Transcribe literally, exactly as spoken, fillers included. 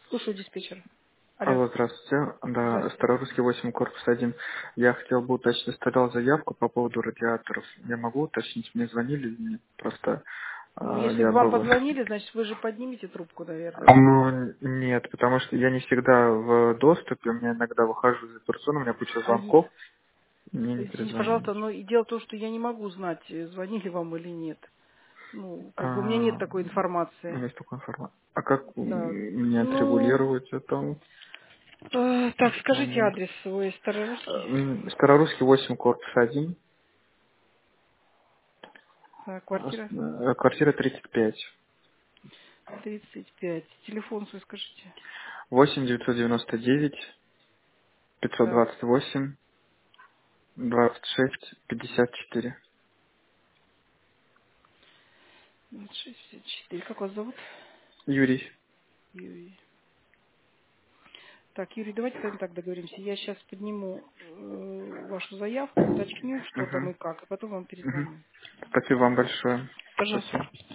Слушаю, диспетчер. Алло, Алло, здравствуйте. Да, здравствуйте. Старорусский восемь, корпус один. Я хотел бы уточнить, оставлял заявку по поводу радиаторов. Я могу уточнить, мне звонили или нет? Просто Ну, а, если я бы вам был... позвонили, значит, вы же поднимете трубку, наверное. Ну, нет, потому что я не всегда в доступе, у меня иногда выхожу из операционной, у меня куча А е- звонков, мне не извините, перезвонили. пожалуйста, но и дело в том, что я не могу знать, э, звонили вам или нет. Ну, как бы у меня нет А, такой информации. есть такая информация. А как Да. м, мне Ну, отрегулировать это э, так, скажите момент? адрес свой старорусский. М, Старорусский восемь, корпус один, А, а, квартира с- э, квартира тридцать пять. тридцать пять. Телефон свой скажите. восемь девятьсот девяносто девять пятьсот Так, двадцать восемь двадцать шесть пятьдесят четыре. двадцать шесть пятьдесят четыре. Как вас зовут? Юрий. Юрий. Так, Юрий, давайте с вами так договоримся. Я сейчас подниму э, вашу заявку, уточню, что там Мгм. и как, и потом вам Мгм. перезвоню. Спасибо вам большое. Пожалуйста. Спасибо.